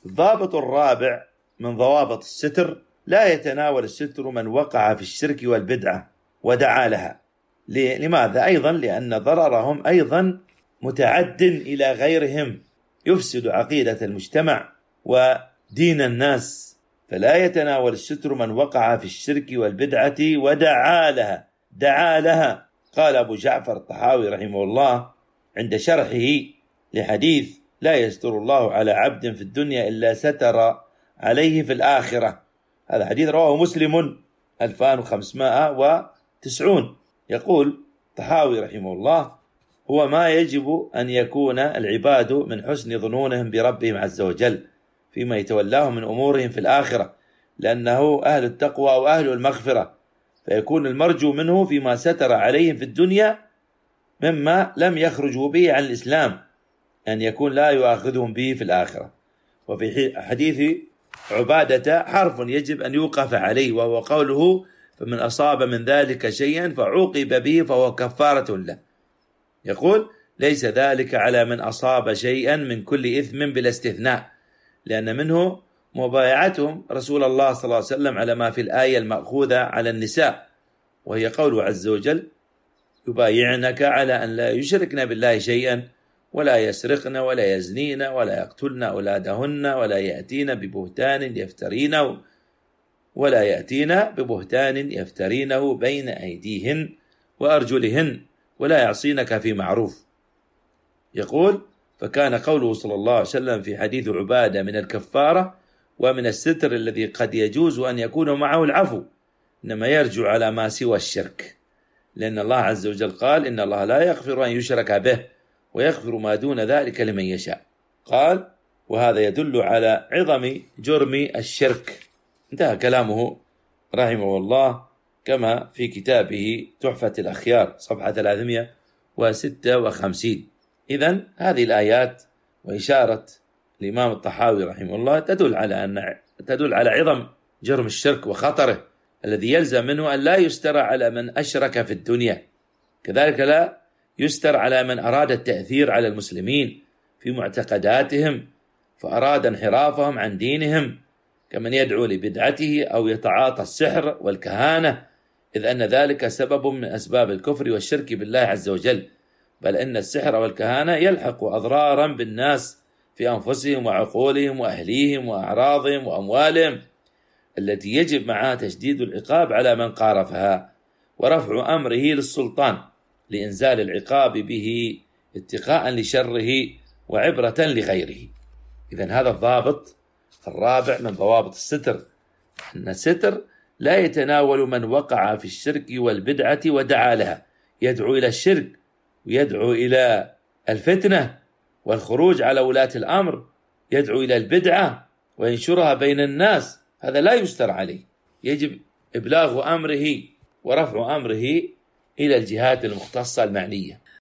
الضابط الرابع من ضوابط الستر: لا يتناول الستر من وقع في الشرك والبدعة ودعا لها. لماذا؟ أيضا لأن ضررهم أيضا متعد إلى غيرهم، يفسد عقيدة المجتمع ودين الناس. فلا يتناول الستر من وقع في الشرك والبدعة ودعا لها. دعا لها. قال أبو جعفر الطحاوي رحمه الله عند شرحه لحديث: لا يستر الله على عبد في الدنيا إلا ستر عليه في الآخرة. هذا حديث رواه مسلم 2590. يقول الطحاوي رحمه الله: هو ما يجب أن يكون العباد من حسن ظنونهم بربهم عز وجل فيما يتولاهم من أمورهم في الآخرة، لأنه أهل التقوى وأهل المغفرة، فيكون المرجو منه فيما ستر عليهم في الدنيا مما لم يخرجوا به عن الإسلام أن يكون لا يؤاخذهم به في الآخرة. وفي حديث عبادة حرف يجب أن يوقف عليه، وهو قوله: فمن أصاب من ذلك شيئا فعوقب به فهو كفارة له. يقول: ليس ذلك على من أصاب شيئا من كل إثم بلا استثناء، لأن منه مبايعتهم رسول الله صلى الله عليه وسلم على ما في الآية المأخوذة على النساء، وهي قوله عز وجل: يبايعنك على أن لا يشركن بالله شيئا ولا يسرقن ولا يزنين ولا يقتلن أولادهن ولا يأتين ببهتان يفترينه بين أيديهن وأرجلهن ولا يعصينك في معروف. يقول: فكان قوله صلى الله عليه وسلم في حديث عبادة من الكفارة ومن الستر الذي قد يجوز أن يكون معه العفو، إنما يرجع على ما سوى الشرك، لأن الله عز وجل قال: إن الله لا يغفر أن يشرك به ويغفر ما دون ذلك لمن يشاء. قال: وهذا يدل على عظم جرم الشرك. انتهى كلامه رحمه الله كما في كتابه تحفة الأخيار صفحة 356. إذن هذه الآيات وإشارة الإمام الطحاوي رحمه الله تدل على عظم جرم الشرك وخطره الذي يلزم منه أن لا يستر على من أشرك في الدنيا، كذلك لا يستر على من أراد التأثير على المسلمين في معتقداتهم فأراد انحرافهم عن دينهم، كمن يدعو لبدعته أو يتعاطى السحر والكهانة، إذ أن ذلك سبب من أسباب الكفر والشرك بالله عز وجل. بل إن السحر والكهانة يلحق أضرارا بالناس في أنفسهم وعقولهم وأهليهم وأعراضهم وأموالهم، التي يجب معها تشديد العقاب على من قارفها ورفع أمره للسلطان لإنزال العقاب به اتقاء لشره وعبرة لغيره. إذن هذا الضابط الرابع من ضوابط الستر، أن الستر لا يتناول من وقع في الشرك والبدعة ودعا لها، يدعو إلى الشرك ويدعو إلى الفتنة والخروج على ولاة الأمر، يدعو إلى البدعة وينشرها بين الناس، هذا لا يستر عليه، يجب إبلاغ أمره ورفع أمره إلى الجهات المختصة المعنية.